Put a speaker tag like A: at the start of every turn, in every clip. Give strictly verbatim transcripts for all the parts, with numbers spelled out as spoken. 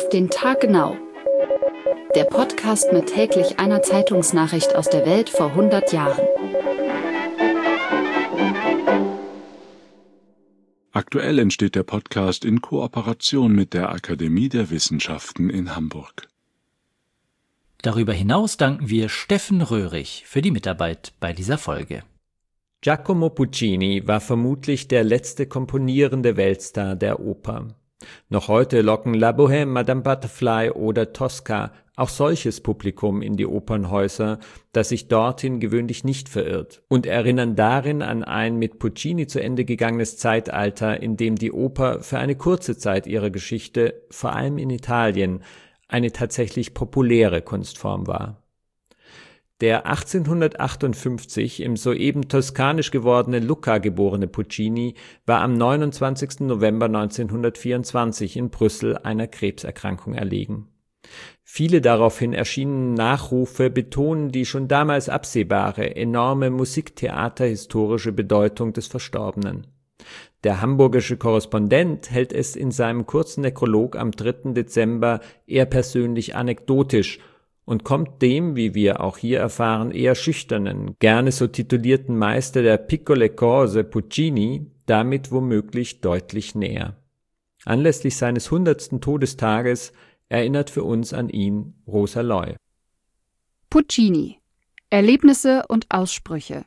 A: den Tag genau. Der Podcast mit täglich einer Zeitungsnachricht aus der Welt vor hundert Jahren.
B: Aktuell entsteht der Podcast in Kooperation mit der Akademie der Wissenschaften in Hamburg.
C: Darüber hinaus danken wir Steffen Röhrig für die Mitarbeit bei dieser Folge.
D: Giacomo Puccini war vermutlich der letzte komponierende Weltstar der Oper. Noch heute locken La Bohème, Madame Butterfly oder Tosca auch solches Publikum in die Opernhäuser, das sich dorthin gewöhnlich nicht verirrt, und erinnern darin an ein mit Puccini zu Ende gegangenes Zeitalter, in dem die Oper für eine kurze Zeit ihrer Geschichte, vor allem in Italien, eine tatsächlich populäre Kunstform war. Der achtzehnhundertachtundfünfzig im soeben toskanisch gewordene Lucca geborene Puccini war am neunundzwanzigsten November neunzehnhundertvierundzwanzig in Brüssel einer Krebserkrankung erlegen. Viele daraufhin erschienenen Nachrufe betonen die schon damals absehbare, enorme musiktheaterhistorische Bedeutung des Verstorbenen. Der hamburgische Korrespondent hält es in seinem kurzen Nekrolog am dritten Dezember eher persönlich anekdotisch und kommt dem, wie wir auch hier erfahren, eher schüchternen, gerne so titulierten Meister der Piccole Cose Puccini damit womöglich deutlich näher. Anlässlich seines hundertsten Todestages erinnert für uns an ihn Rosa Loy.
A: Puccini. Erlebnisse und Aussprüche.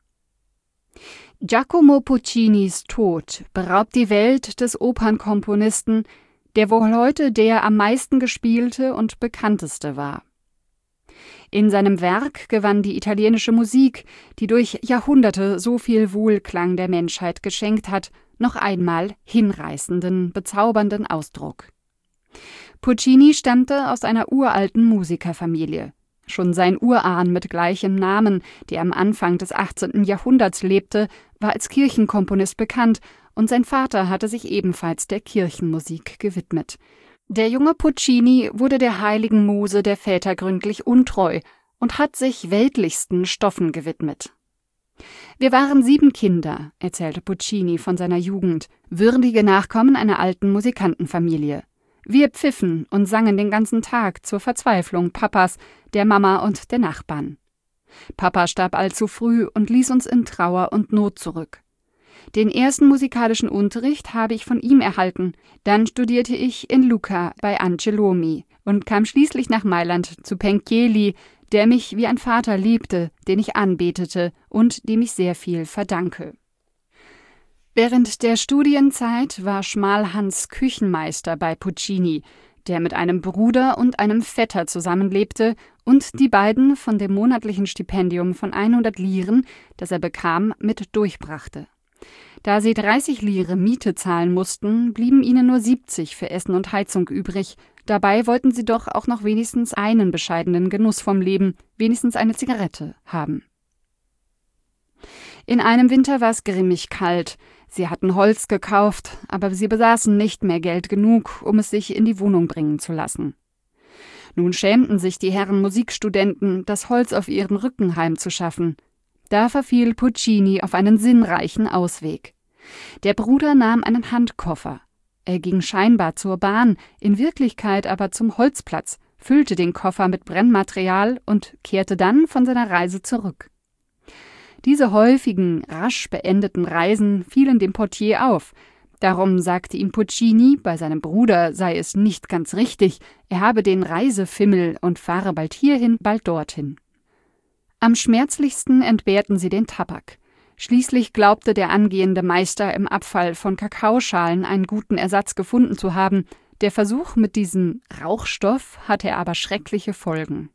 A: Giacomo Puccinis Tod beraubt die Welt des Opernkomponisten, der wohl heute der am meisten gespielte und bekannteste war. In seinem Werk gewann die italienische Musik, die durch Jahrhunderte so viel Wohlklang der Menschheit geschenkt hat, noch einmal hinreißenden, bezaubernden Ausdruck. Puccini stammte aus einer uralten Musikerfamilie. Schon sein Urahn mit gleichem Namen, der am Anfang des achtzehnten Jahrhunderts lebte, war als Kirchenkomponist bekannt, und sein Vater hatte sich ebenfalls der Kirchenmusik gewidmet. Der junge Puccini wurde der heiligen Muse der Väter gründlich untreu und hat sich weltlichsten Stoffen gewidmet. Wir waren sieben Kinder, erzählte Puccini von seiner Jugend, würdige Nachkommen einer alten Musikantenfamilie. Wir pfiffen und sangen den ganzen Tag zur Verzweiflung Papas, der Mama und der Nachbarn. Papa starb allzu früh und ließ uns in Trauer und Not zurück. Den ersten musikalischen Unterricht habe ich von ihm erhalten, dann studierte ich in Lucca bei Angelomi und kam schließlich nach Mailand zu Penchieli, der mich wie ein Vater liebte, den ich anbetete und dem ich sehr viel verdanke. Während der Studienzeit war Schmalhans Küchenmeister bei Puccini, der mit einem Bruder und einem Vetter zusammenlebte und die beiden von dem monatlichen Stipendium von hundert Liren, das er bekam, mit durchbrachte. Da sie dreißig Lire Miete zahlen mussten, blieben ihnen nur siebzig für Essen und Heizung übrig. Dabei wollten sie doch auch noch wenigstens einen bescheidenen Genuss vom Leben, wenigstens eine Zigarette, haben. In einem Winter war es grimmig kalt. Sie hatten Holz gekauft, aber sie besaßen nicht mehr Geld genug, um es sich in die Wohnung bringen zu lassen. Nun schämten sich die Herren Musikstudenten, das Holz auf ihren Rücken heimzuschaffen. Da verfiel Puccini auf einen sinnreichen Ausweg. Der Bruder nahm einen Handkoffer. Er ging scheinbar zur Bahn, in Wirklichkeit aber zum Holzplatz, füllte den Koffer mit Brennmaterial und kehrte dann von seiner Reise zurück. Diese häufigen, rasch beendeten Reisen fielen dem Portier auf. Darum sagte ihm Puccini, bei seinem Bruder sei es nicht ganz richtig, er habe den Reisefimmel und fahre bald hierhin, bald dorthin. Am schmerzlichsten entbehrten sie den Tabak. Schließlich glaubte der angehende Meister im Abfall von Kakaoschalen einen guten Ersatz gefunden zu haben. Der Versuch mit diesem Rauchstoff hatte aber schreckliche Folgen.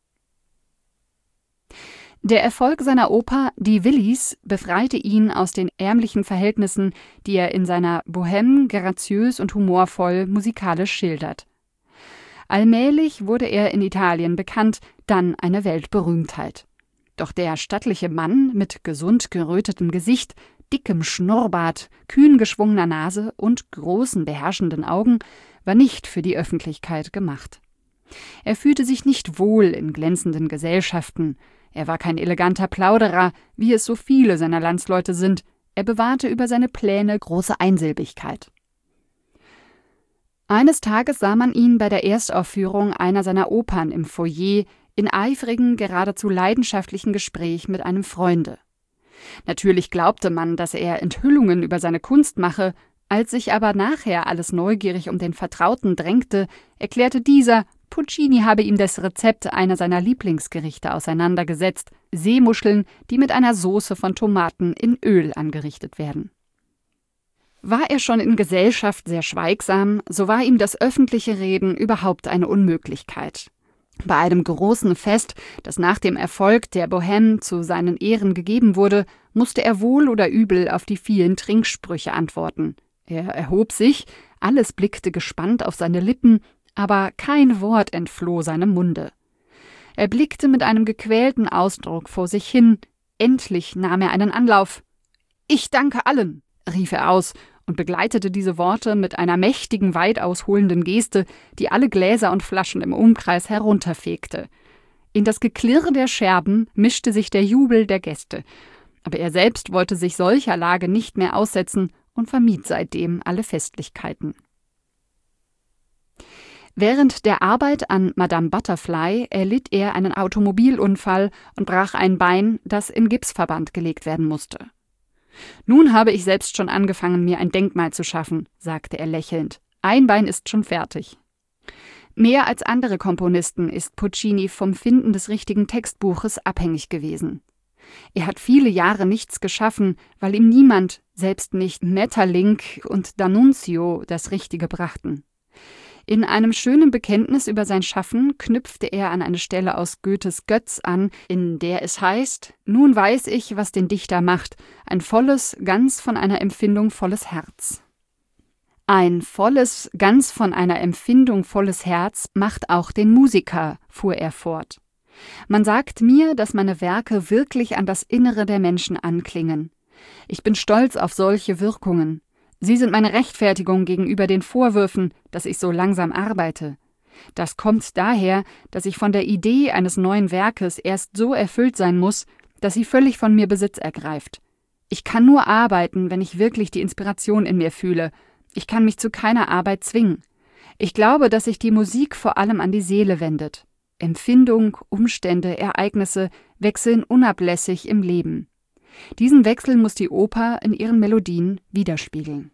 A: Der Erfolg seiner Oper »Die Willis« befreite ihn aus den ärmlichen Verhältnissen, die er in seiner Bohème graziös und humorvoll musikalisch schildert. Allmählich wurde er in Italien bekannt, dann eine Weltberühmtheit. Doch der stattliche Mann mit gesund gerötetem Gesicht, dickem Schnurrbart, kühn geschwungener Nase und großen beherrschenden Augen war nicht für die Öffentlichkeit gemacht. Er fühlte sich nicht wohl in glänzenden Gesellschaften. Er war kein eleganter Plauderer, wie es so viele seiner Landsleute sind. Er bewahrte über seine Pläne große Einsilbigkeit. Eines Tages sah man ihn bei der Erstaufführung einer seiner Opern im Foyer in eifrigen, geradezu leidenschaftlichen Gespräch mit einem Freunde. Natürlich glaubte man, dass er Enthüllungen über seine Kunst mache, als sich aber nachher alles neugierig um den Vertrauten drängte, erklärte dieser, Puccini habe ihm das Rezept einer seiner Lieblingsgerichte auseinandergesetzt, Seemuscheln, die mit einer Sauce von Tomaten in Öl angerichtet werden. War er schon in Gesellschaft sehr schweigsam, so war ihm das öffentliche Reden überhaupt eine Unmöglichkeit. Bei einem großen Fest, das nach dem Erfolg der Bohème zu seinen Ehren gegeben wurde, musste er wohl oder übel auf die vielen Trinksprüche antworten. Er erhob sich, alles blickte gespannt auf seine Lippen, aber kein Wort entfloh seinem Munde. Er blickte mit einem gequälten Ausdruck vor sich hin, endlich nahm er einen Anlauf. »Ich danke allen«, rief er aus und begleitete diese Worte mit einer mächtigen, weit ausholenden Geste, die alle Gläser und Flaschen im Umkreis herunterfegte. In das Geklirr der Scherben mischte sich der Jubel der Gäste, aber er selbst wollte sich solcher Lage nicht mehr aussetzen und vermied seitdem alle Festlichkeiten. Während der Arbeit an Madame Butterfly erlitt er einen Automobilunfall und brach ein Bein, das in Gipsverband gelegt werden musste. »Nun habe ich selbst schon angefangen, mir ein Denkmal zu schaffen«, sagte er lächelnd. »Ein Bein ist schon fertig.« Mehr als andere Komponisten ist Puccini vom Finden des richtigen Textbuches abhängig gewesen. Er hat viele Jahre nichts geschaffen, weil ihm niemand, selbst nicht Maeterlinck und D'Annunzio, das Richtige brachten. In einem schönen Bekenntnis über sein Schaffen knüpfte er an eine Stelle aus Goethes Götz an, in der es heißt: »Nun weiß ich, was den Dichter macht, ein volles, ganz von einer Empfindung volles Herz.« Ein volles, ganz von einer Empfindung volles Herz macht auch den Musiker, fuhr er fort. Man sagt mir, dass meine Werke wirklich an das Innere der Menschen anklingen. Ich bin stolz auf solche Wirkungen. Sie sind meine Rechtfertigung gegenüber den Vorwürfen, dass ich so langsam arbeite. Das kommt daher, dass ich von der Idee eines neuen Werkes erst so erfüllt sein muss, dass sie völlig von mir Besitz ergreift. Ich kann nur arbeiten, wenn ich wirklich die Inspiration in mir fühle. Ich kann mich zu keiner Arbeit zwingen. Ich glaube, dass sich die Musik vor allem an die Seele wendet. Empfindung, Umstände, Ereignisse wechseln unablässig im Leben. Diesen Wechsel muss die Oper in ihren Melodien widerspiegeln.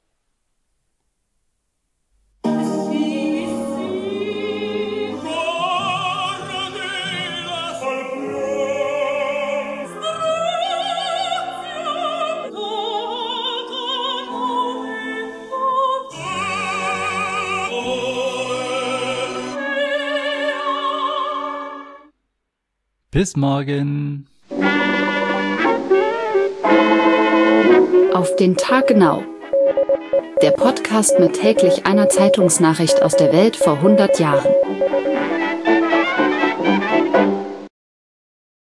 C: Bis morgen.
A: Auf den Tag genau. Der Podcast mit täglich einer Zeitungsnachricht aus der Welt vor hundert Jahren.